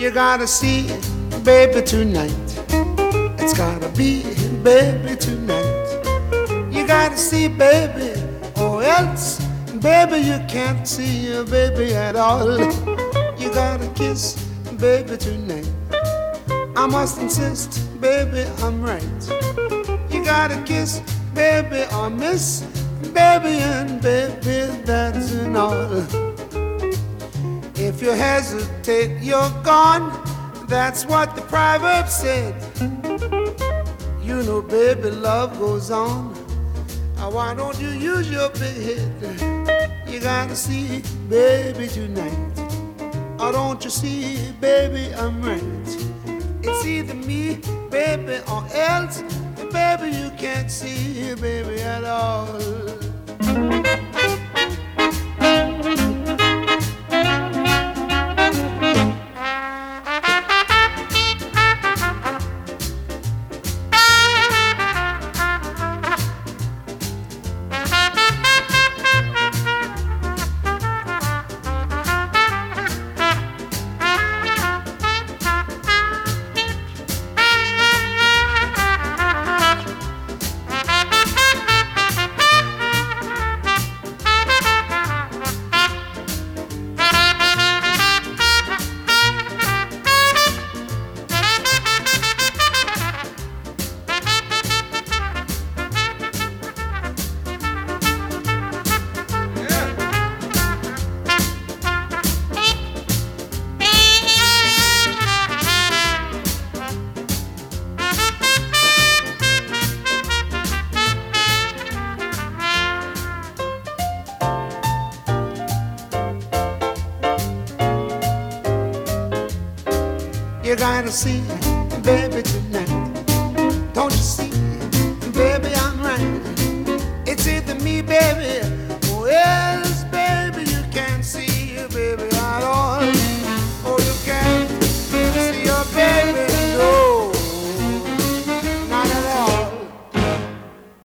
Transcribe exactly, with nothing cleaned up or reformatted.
You gotta see, baby, tonight. It's gotta be, baby, tonight. You gotta see, baby, or else, baby, you can't see your baby at all. You gotta kiss, baby, tonight. I must insist, baby, I'm right. You gotta kiss, baby, or miss, baby, and baby, that's an all. If you hesitate, you're gone. That's what the proverb said. You know, baby, love goes on. Now, why don't you use your big head? You gotta see, baby, tonight. Or don't you see, baby, I'm right. It's either me, baby, or else, baby, you can't see, baby, at all. You gotta see, baby, tonight. Don't you see?